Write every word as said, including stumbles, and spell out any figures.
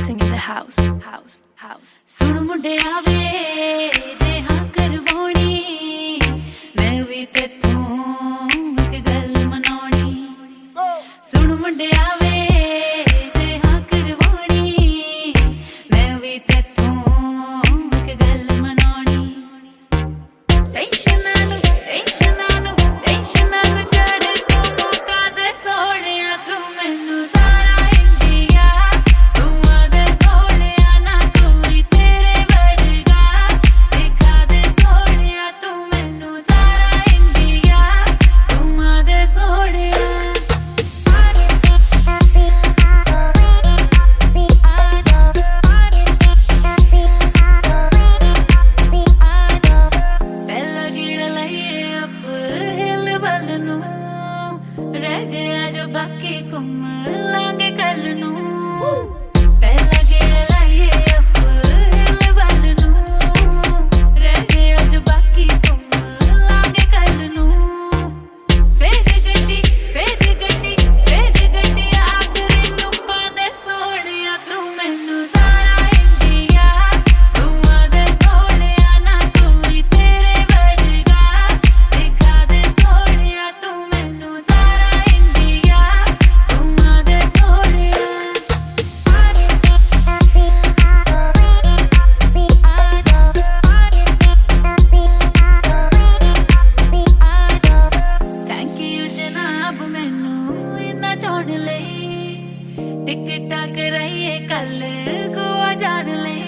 dancing in the house, house, house. सुन मुंडे आवे जे हाँ करवानी, मैं भी तेथों एक गल मनानी. सुन मुंडे आवे जे हाँ करवानी, मैं भी तेथों एक गल मनानी. टेंशन नानू टेंशन नानू टेंशन नानू चढ़ तू मुका दे सोनिया तू मैनू सारा इंडिया. तू आदे सोनिया ना कोई तेरे वर्गा, दिखा दे सोनिया तू मैनू सारा इंडिया. तू आदे सोनिया पहला गिरा लाइए अब हिल बल नू, रह गया जो बाकी घूम लांगे कल नू. पहला गिरा लाइए अब हिल बल नू, रह गया जो बाकी घूम लांगे कल नू. फिर गड्डी फिर गड्डी फिर गड्डी आखरी नू पा दे सोनिया तू मैनू सारा इंडिया. तू आदे सोनिया ना कोई तेरे वर्गा, दिखा दे सोनिया तू मैनू सारा इंडिया. तू आदे सोनिया थैंक यू जनाब मैनू इन्ना चुन लई. टिकटा कराइए कल गोवा जान लई.